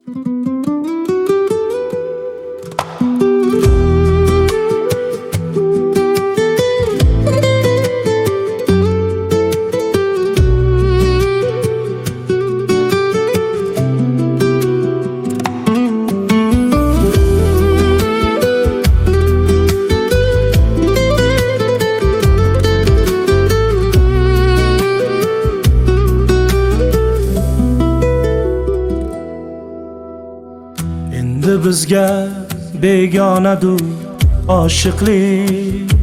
Endi bizga begonadur oshiqlik,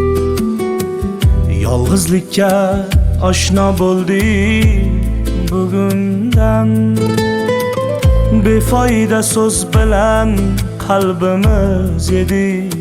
yolg'izlikka oshno bo'ldik bugundan. Befoyda so'z bilan qalbimiz yedik,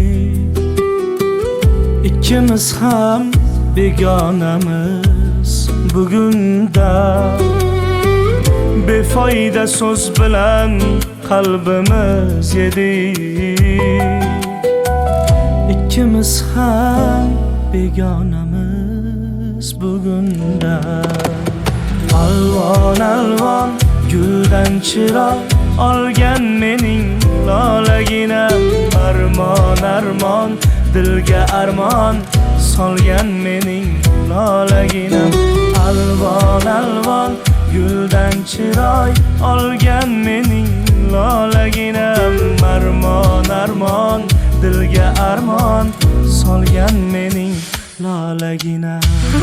ikkimiz ham begonamiz bugundan. Befoyda so'z bilan qalbimiz yedik, ikkimiz ham begonamiz bugundan. Alvon alvon guldan chiroq olgan mening lolaginam, armon armon dilga armon solgan mening lolaginam. Alvon alvon guldan chiroq olgan mening lolaginam, armon armon dilga armon solgan mening lolaginam.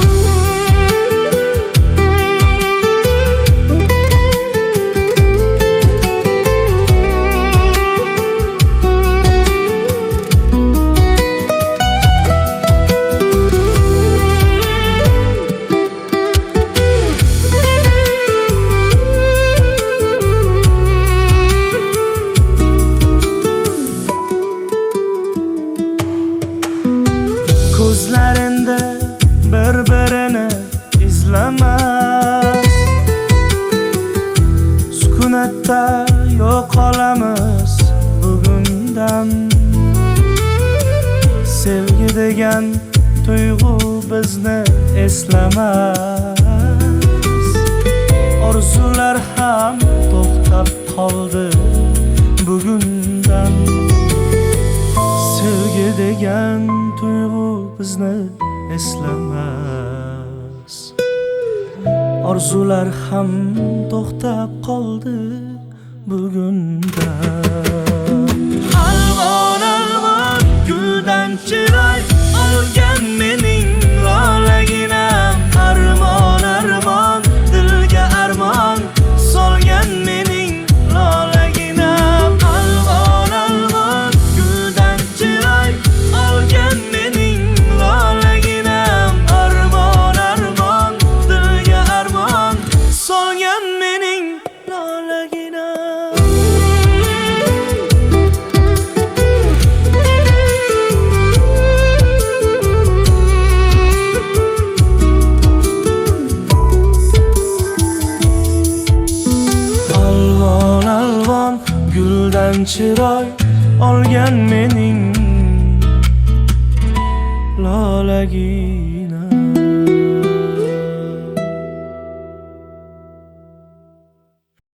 Ko'zlarinde bir-birini izlamas, sukunatda yo'qolamiz bugundan. Sevgi degan tuyg'u bizni eslamas, orzular ham to'xtab qoldi bugundan. Sevgi degan tuyg'u bizni eslamas, orzular ham to'xtab qoldi bugundan. Alvon alvon guldan chiroq olgan mening lolaginam, armon armon dilga armon solgan mening lolaginam. Alvon alvon guldan chiroq olgan mening lolaginam, armon armon dilga armon solgan mening lolaginam. Alvon alvon guldan chiroq olgan mening lolaginam.